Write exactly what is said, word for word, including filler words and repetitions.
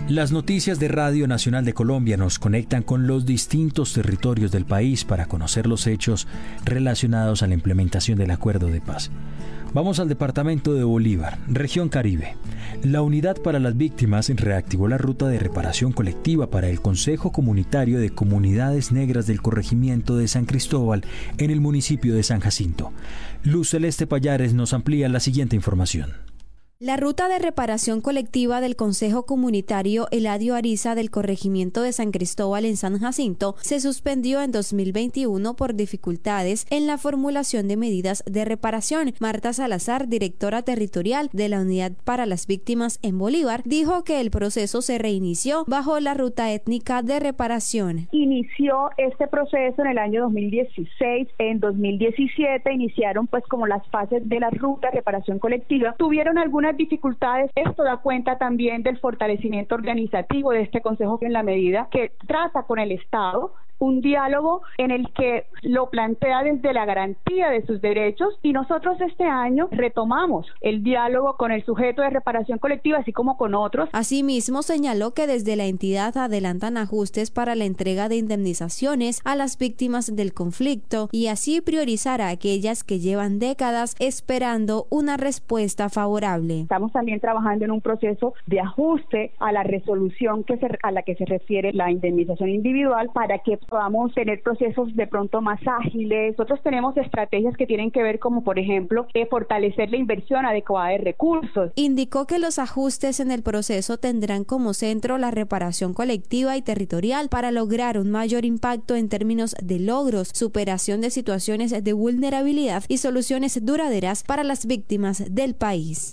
Las noticias de Radio Nacional de Colombia nos conectan con los distintos territorios del país para conocer los hechos relacionados a la implementación del Acuerdo de Paz. Vamos al departamento de Bolívar, región Caribe. La Unidad para las Víctimas reactivó la ruta de reparación colectiva para el Consejo Comunitario de Comunidades Negras del Corregimiento de San Cristóbal en el municipio de San Jacinto. Luz Celeste Payares nos amplía la siguiente información. La ruta de reparación colectiva del Consejo Comunitario Eladio Ariza del Corregimiento de San Cristóbal en San Jacinto se suspendió en dos mil veintiuno por dificultades en la formulación de medidas de reparación. Marta Salazar, directora territorial de la Unidad para las Víctimas en Bolívar, dijo que el proceso se reinició bajo la ruta étnica de reparación. Inició este proceso en el año dos mil dieciséis, en dos mil diecisiete iniciaron pues como las fases de la ruta de reparación colectiva. Tuvieron algunas dificultades. Esto da cuenta también del fortalecimiento organizativo de este Consejo en la medida que trata con el Estado un diálogo en el que lo plantea desde la garantía de sus derechos, y nosotros este año retomamos el diálogo con el sujeto de reparación colectiva, así como con otros. Asimismo, señaló que desde la entidad adelantan ajustes para la entrega de indemnizaciones a las víctimas del conflicto y así priorizar a aquellas que llevan décadas esperando una respuesta favorable. Estamos también trabajando en un proceso de ajuste a la resolución que se, a la que se refiere la indemnización individual para que podamos tener procesos de pronto más ágiles. Nosotros tenemos estrategias que tienen que ver como, por ejemplo, eh, fortalecer la inversión adecuada de recursos. Indicó que los ajustes en el proceso tendrán como centro la reparación colectiva y territorial para lograr un mayor impacto en términos de logros, superación de situaciones de vulnerabilidad y soluciones duraderas para las víctimas del país.